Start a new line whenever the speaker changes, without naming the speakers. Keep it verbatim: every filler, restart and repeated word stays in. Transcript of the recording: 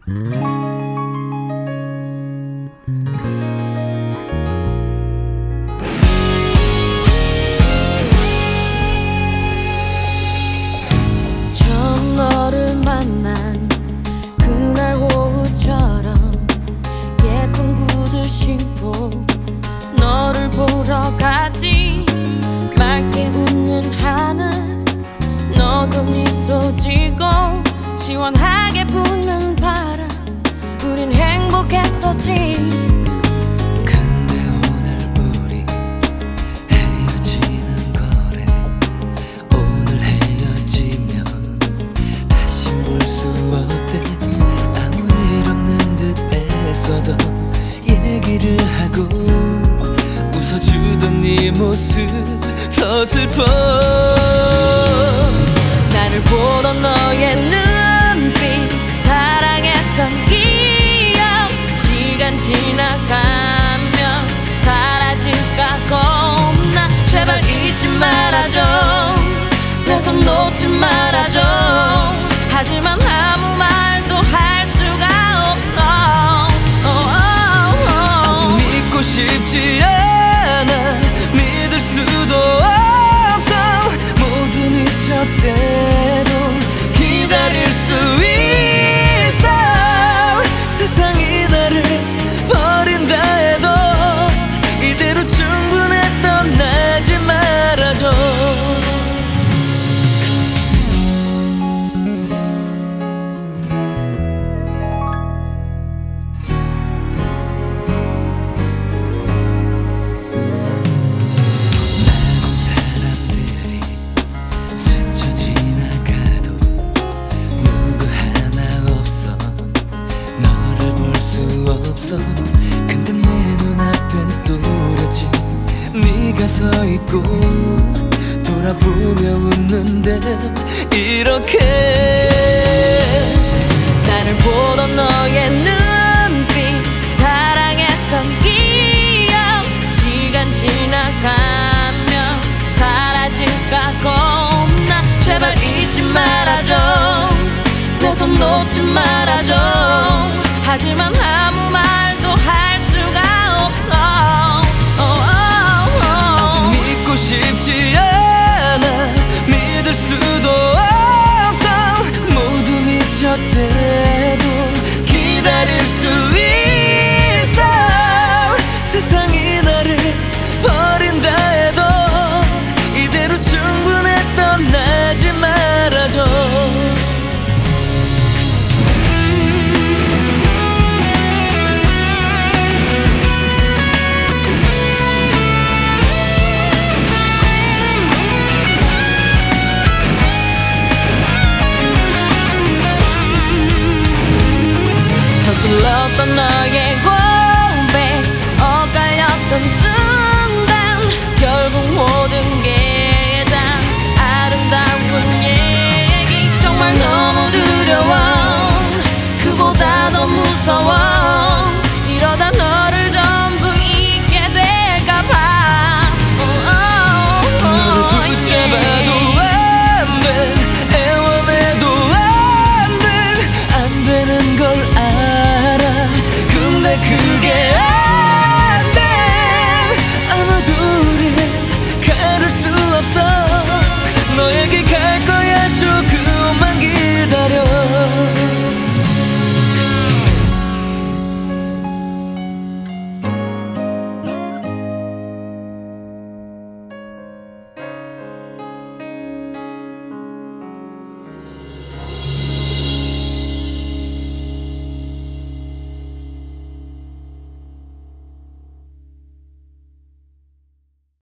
처음 너를 만난 그날 오후처럼 예쁜 구두 신고 너를 보러 갔지. 맑게 웃는 하늘, 너도 미소 지고 시원하게 부는 바람, 우린 행복했었지.
근데 오늘 우리 헤어지는 거래. 오늘 헤어지면 다시 볼 수 없대. 아무 일 없는 듯 애써도 얘기를 하고 웃어주던 네 모습 더 슬퍼.
나를 보던 너의 눈빛, 사랑했던 기억, 시간 지나가면 사라질까 겁나. 제발 잊지 말아줘, 내 손 놓지 말아줘. 하지만 아무 말도 할 수가 없어. oh, oh, oh.
아직 믿고 싶지 않아, 믿을 수도 없어. 모든 잊었대도 기다릴 수 있어. 세상이 나를 버린다 해도 이대로 충분해. 떠나지 말아줘. 근데 내 눈앞엔 또렷이 네가 서 있고 돌아보며 웃는데 이렇게.
나를 보던 너의 눈빛, 사랑했던 기억, 시간 지나가면 사라질까 겁나. 제발 잊지 말아줘, 내 손 놓지 말아줘. 하지만